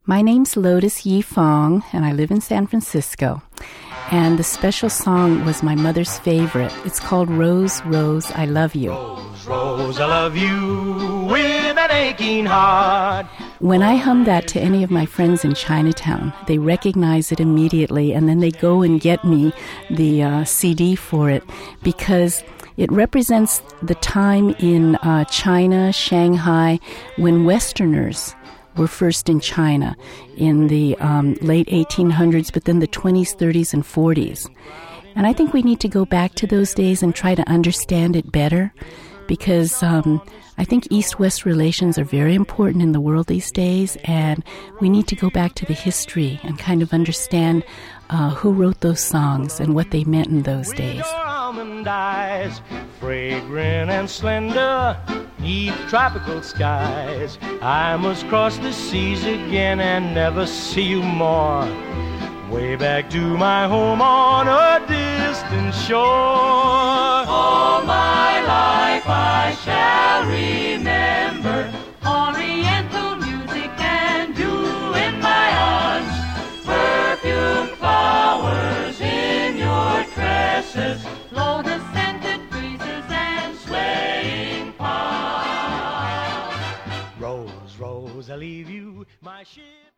My name's Lotus Yi Fong, and I live in San Francisco. And the special song was my mother's favorite. It's called Rose, Rose, I Love You. Rose, Rose, I love you with an aching heart. When I hum that to any of my friends in Chinatown, they recognize it immediately, and then they go and get me the CD for it because it represents the time in China, Shanghai, when Westerners were first in China in the late 1800s, but then the 20s, 30s, and 40s. And I think we need to go back to those days and try to understand it better because I think East-West relations are very important in the world these days, and we need to go back to the history and kind of understand who wrote those songs and what they meant in those days. Almond eyes, fragrant and slender, neath tropical skies. I must cross the seas again and never see you more. Way back to my home on a distant shore. All my life I shall remember Oriental music and you in my arms. Perfume flowers in your tresses, lotus-scented breezes and swaying palms. Rose, Rose, I leave you, my ship.